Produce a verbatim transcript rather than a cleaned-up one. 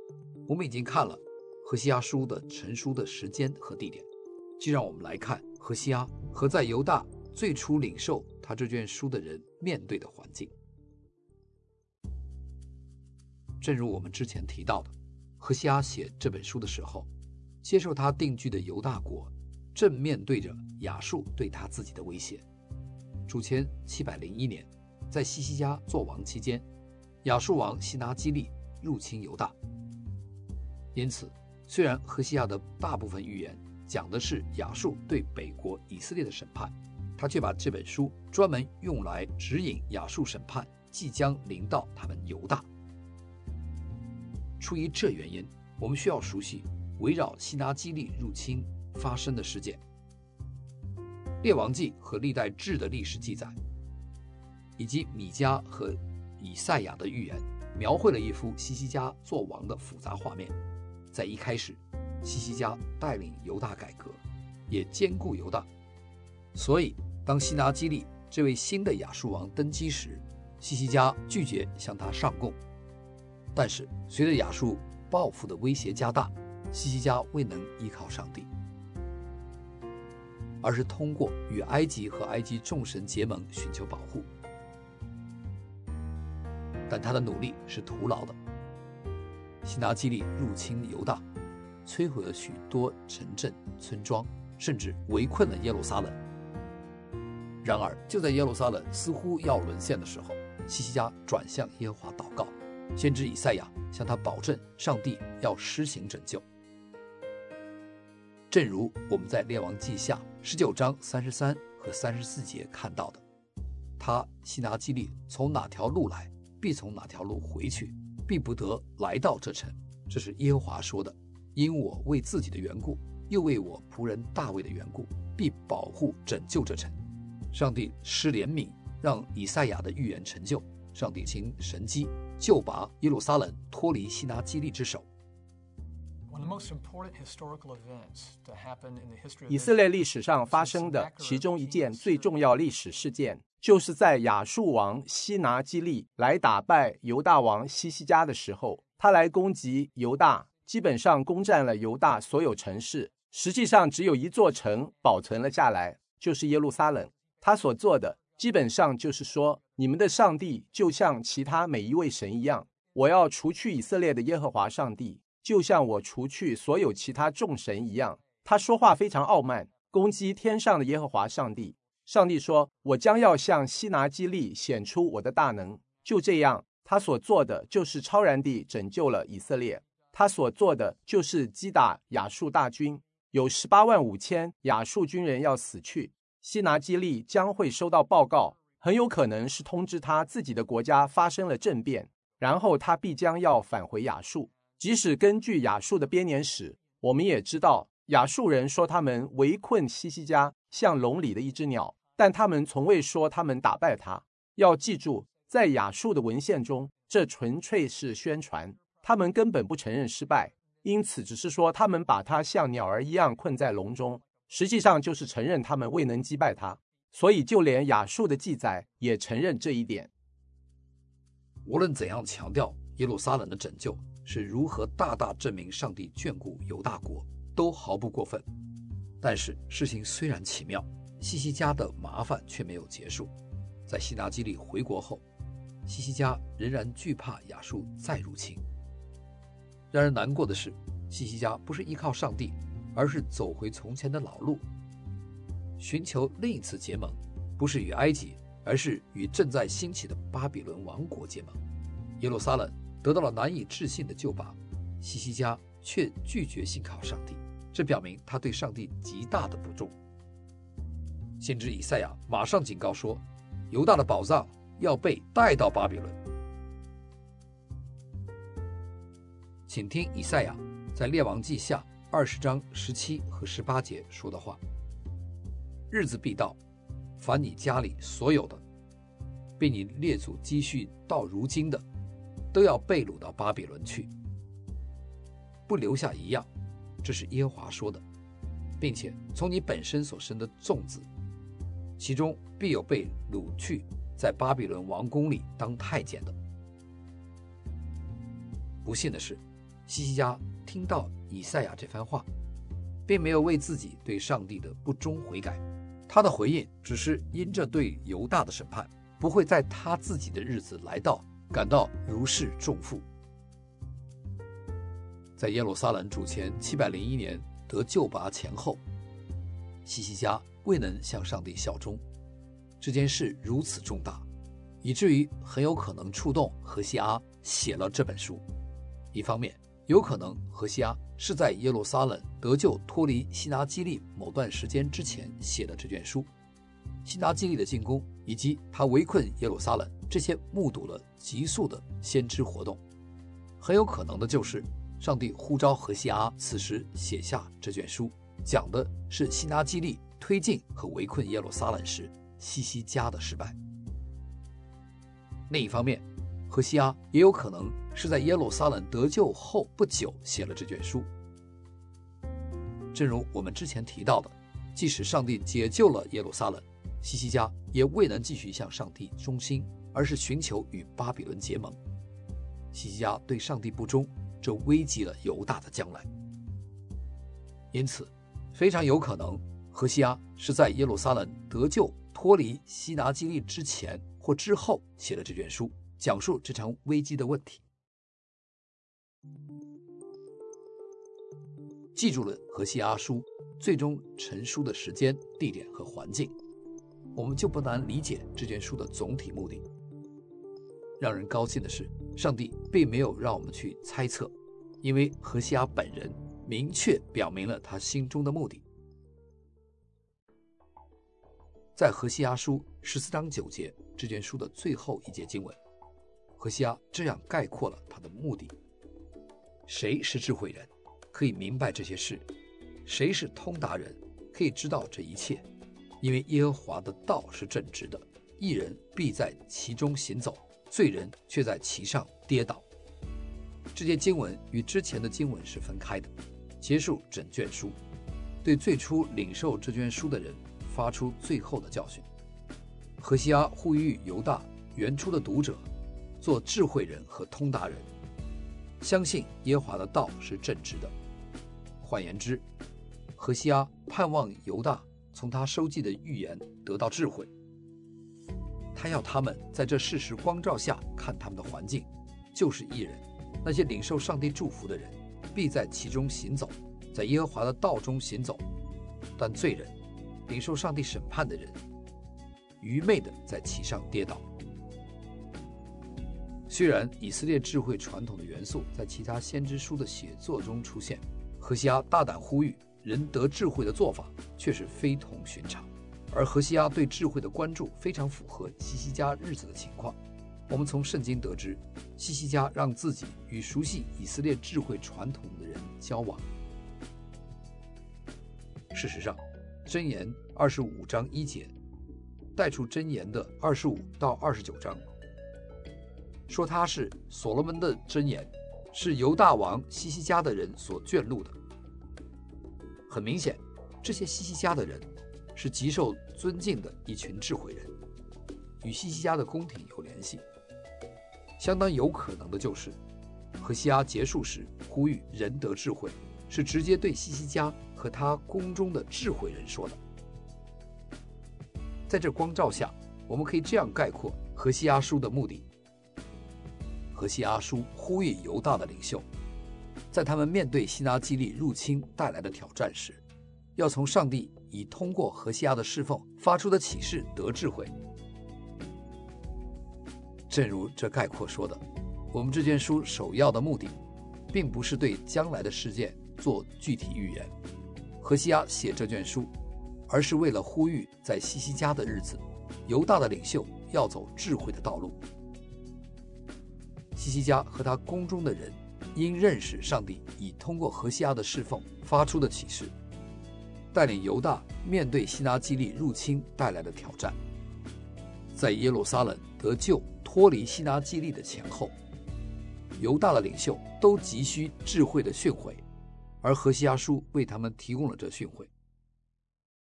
我们已经看了何西阿书的成书的时间和地点，就让我们来看何西阿和在犹大最初领受他这卷书的人面对的环境。正如我们之前提到的，何西阿写这本书的时候，接受他定居的犹大国正面对着亚述对他自己的威胁。主前七百零一年，在西西家做王期间，亚述王西拿基利入侵犹大。因此，虽然何西阿的大部分预言讲的是亚述对北国以色列的审判，他却把这本书专门用来指引亚述审判即将临到他们犹大。出于这原因，我们需要熟悉围绕西拿基利入侵发生的事件。列王记和历代志的历史记载，以及米迦和以赛亚的预言，描绘了一幅西西家做王的复杂画面。在一开始，西西家带领犹大改革，也兼顾犹大，所以当西拿基利这位新的亚述王登基时，西西家拒绝向他上贡。但是随着亚述报复的威胁加大，西西家未能依靠上帝，而是通过与埃及和埃及众神结盟寻求保护。但他的努力是徒劳的。西拿基利入侵犹大，摧毁了许多城镇、村庄，甚至围困了耶路撒冷。然而，就在耶路撒冷似乎要沦陷的时候，西西家转向耶和华祷告，先知以赛亚向他保证，上帝要施行拯救。正如我们在列王记下十九章三十三和三十四节看到的，他西拿基利从哪条路来，必从哪条路回去，必不得来到这城。这是耶和华说的，因我为自己的缘故，又为我仆人大卫的缘故，必保护拯救这城。上帝施怜悯，让以赛亚的预言成就。上帝行神迹，救拔耶路撒冷脱离西拿基利之手。 以色列历史上发生的其中一件最重要历史事件，就是在亚述王西拿基利来打败犹大王西西家的时候，他来攻击犹大，基本上攻占了犹大所有城市，实际上只有一座城保存了下来，就是耶路撒冷。他所做的基本上就是说，你们的上帝就像其他每一位神一样，我要除去以色列的耶和华上帝，就像我除去所有其他众神一样。他说话非常傲慢，攻击天上的耶和华上帝。上帝说，我将要向西拿基利显出我的大能。就这样，他所做的就是超然地拯救了以色列。他所做的就是击打亚述大军，有十八万五千亚述军人要死去。西拿基利将会收到报告，很有可能是通知他自己的国家发生了政变，然后他必将要返回亚述。即使根据亚述的编年史，我们也知道亚述人说他们围困西西家像笼里的一只鸟，但他们从未说他们打败他。要记住，在亚述的文献中，这纯粹是宣传，他们根本不承认失败，因此只是说他们把他像鸟儿一样困在笼中，实际上就是承认他们未能击败他。所以就连亚述的记载也承认这一点。 无论怎样强调耶路撒冷的拯救是如何大大证明上帝眷顾犹大国，都毫不过分。但是事情虽然奇妙，西西家的麻烦却没有结束。在西拿基利回国后，西西家仍然惧怕亚述再入侵。然而难过的是，西西家不是依靠上帝，而是走回从前的老路，寻求另一次结盟，不是与埃及，而是与正在兴起的巴比伦王国结盟。耶路撒冷得到了难以置信的救拔，西西家却拒绝信靠上帝，这表明他对上帝极大的不忠。先知以赛亚马上警告说，犹大的宝藏要被带到巴比伦。请听以赛亚在列王记下二十章十七和十八节说的话：日子必到，凡你家里所有的，并你列祖积蓄到如今的，都要被掳到巴比伦去，不留下一样。这是耶和华说的，并且从你本身所生的众子，其中必有被掳去在巴比伦王宫里当太监的。不幸的是， 西西家听到以赛亚这番话，并没有为自己对上帝的不忠悔改，他的回应只是因着对犹大的审判不会在他自己的日子来到，感到如释重负。在耶路撒冷主前七百零一年得救拔前后，西西家未能向上帝效忠，这件事如此重大，以至于很有可能触动何西阿写了这本书。一方面，有可能何西阿是在耶路撒冷得救脱离西拿基利某段时间之前写的这卷书。西拿基利的进攻以及他围困耶路撒冷，这些目睹了急速的先知活动，很有可能的就是上帝呼召何西阿此时写下这卷书，讲的是西拿基利推进和围困耶路撒冷时西西家的失败。另一方面，何西阿也有可能是在耶路撒冷得救后不久写了这卷书。正如我们之前提到的，即使上帝解救了耶路撒冷，西西家也未能继续向上帝忠心，而是寻求与巴比伦结盟。西西家对上帝不忠，这危及了犹大的将来。因此非常有可能何西阿是在耶路撒冷得救脱离西拿基利之前或之后写了这卷书，讲述这场危机的问题。记住了何西阿书最终成书的时间、地点和环境，我们就不难理解这卷书的总体目的。让人高兴的是，上帝并没有让我们去猜测，因为何西阿本人明确表明了他心中的目的。在何西阿书十四章九节这卷书的最后一节经文，何西阿这样概括了他的目的：谁是智慧人，可以明白这些事；谁是通达人，可以知道这一切。因为耶和华的道是正直的，义人必在其中行走，罪人却在其上跌倒。这些经文与之前的经文是分开的，结束整卷书，对最初领受这卷书的人发出最后的教训。何西阿呼吁犹大原初的读者做智慧人和通达人，相信耶和华的道是正直的。换言之，何西阿盼望犹大从他收集的预言得到智慧，他要他们在这事实光照下看他们的环境，就是义人，那些领受上帝祝福的人，必在其中行走，在耶和华的道中行走；但罪人，领受上帝审判的人，愚昧的在其上跌倒。虽然以色列智慧传统的元素在其他先知书的写作中出现，何西阿大胆呼吁人得智慧的做法却是非同寻常，而何西阿对智慧的关注非常符合西西家日子的情况。我们从圣经得知，西西家让自己与熟悉以色列智慧传统的人交往。事实上，箴言二十五章一节带出箴言的二十五到二十九章，说它是所罗门的箴言，是犹大王西西家的人所眷录的。很明显，这些西西家的人是极受尊敬的一群智慧人，与西西家的宫廷有联系。相当有可能的就是何西阿结束时呼吁人得智慧，是直接对西西家和他宫中的智慧人说的。在这光照下，我们可以这样概括何西阿书的目的：何西阿书呼吁犹大的领袖，在他们面对西拿基利入侵带来的挑战时，要从上帝以通过何西阿的侍奉发出的启示得智慧。正如这概括说的，我们这卷书首要的目的并不是对将来的事件做具体预言，何西阿写这卷书，而是为了呼吁在西西家的日子，犹大的领袖要走智慧的道路。西西家和他宫中的人应认识上帝以通过何西阿的侍奉发出的启示，带领犹大面对西拿基利入侵带来的挑战。在耶路撒冷得救脱离西拿基利的前后，犹大的领袖都急需智慧的训诲，而何西阿书为他们提供了这训诲。